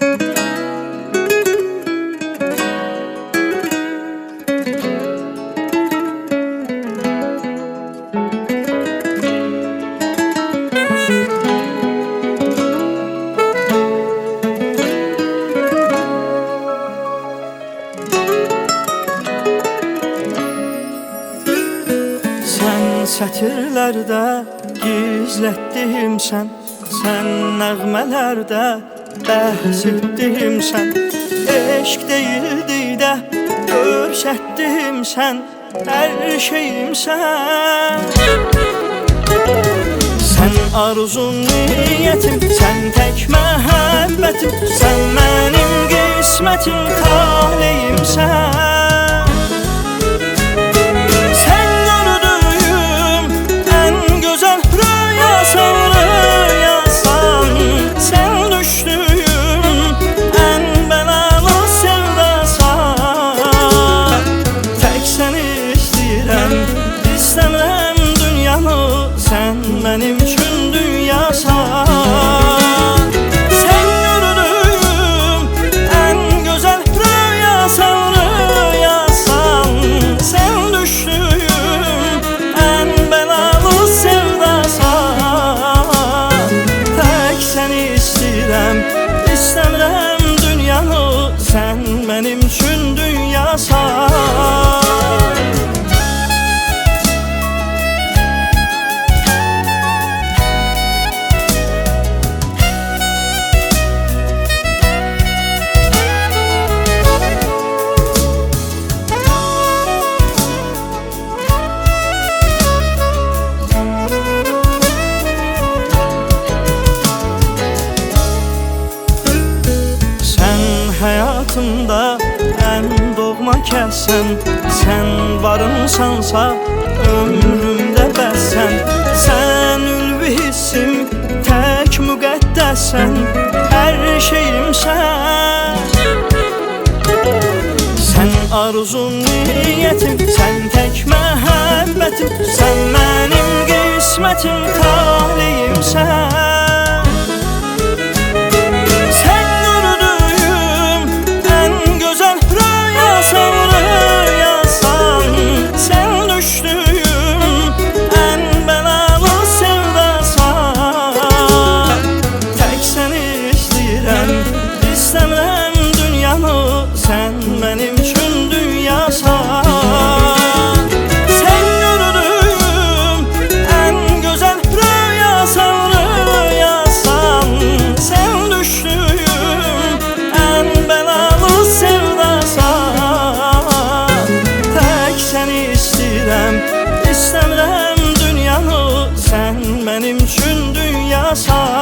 Sətirlərdə gizlətdimsən, sən nəğmələrdə bəhs etdimsən, eşq deyildi də görsətdimsən, hər şeyimsən. Sən arzum, niyyətim, sən tək məhəbbətim, sən mənim qismətim, taleyimsən. Mənim üçün dünyasan, sən gördüyüm ən gözəl rüyasan, rüyasan. Sən düşdüyüm ən bəlalı sevdasan. Tək səni istəyirəm, istəmirəm dünyanı, sən mənim üçün dünyasan. Həyatımda ən doğma kəsən, sən varınsansa ömrümdə bəsən. Sən ülvi hissim, tək müqəddəsən, hər şeyimsən. Sən arzum, niyyətim, sən tək məhəbbətim, sən mənim qismətim, taleyimsən. İstəmirəm dünyanı, sən mənim üçün dünyasan. Sən gördüyüm ən gözəl rüyasan, rüyasan. Sən düşdüyüm ən bəlalı sevdasan. Tək səni istəyirəm, istəmirəm dünyanı, sən mənim üçün dünyasan.